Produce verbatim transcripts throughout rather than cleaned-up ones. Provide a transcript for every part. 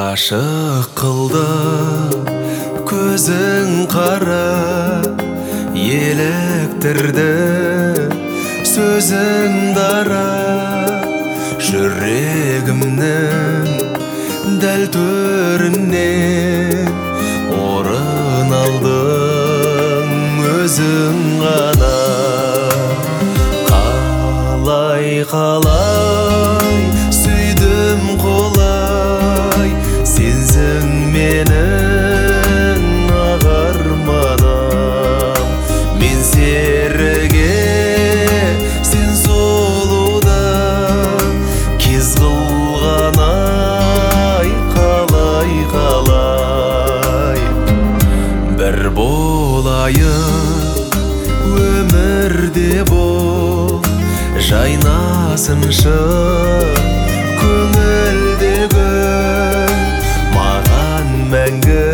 Ғашық қылды көзің қара, еліктірді сөзің дара. Жүрегімнің дәл төрінен орын алдың өзің ғана. Қалай қалай сүйдім қолай, сенсің менің ақ арманым. Мен серіге, сен сұлуда, кез қылған ай, қалай қалай. Бір болайық өмірде бол, жайнасыншы көңілдегі, маған мәңгі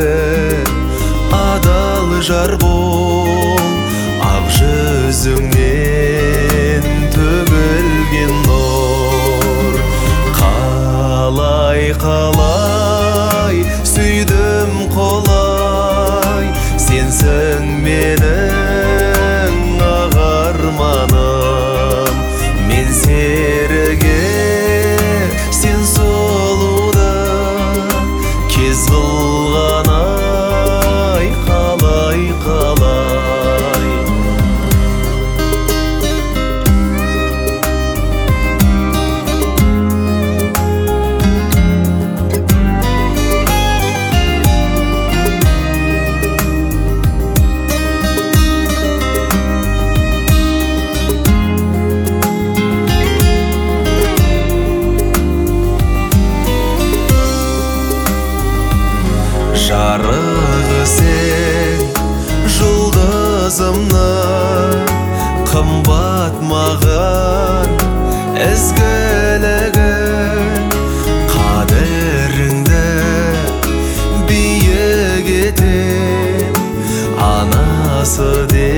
адал жар бол. Ақ жүзіңнен төгілген нұр. Қалай қалай сүйдім қолай, сенсің менің ақ арманым. Мен серіге, сен сұлуда, кез қылған ай, қалай қалай. Жарығы сен жұлдызымның, қымбат маған ізгілігің. Қадіріңді биік етем, анасы де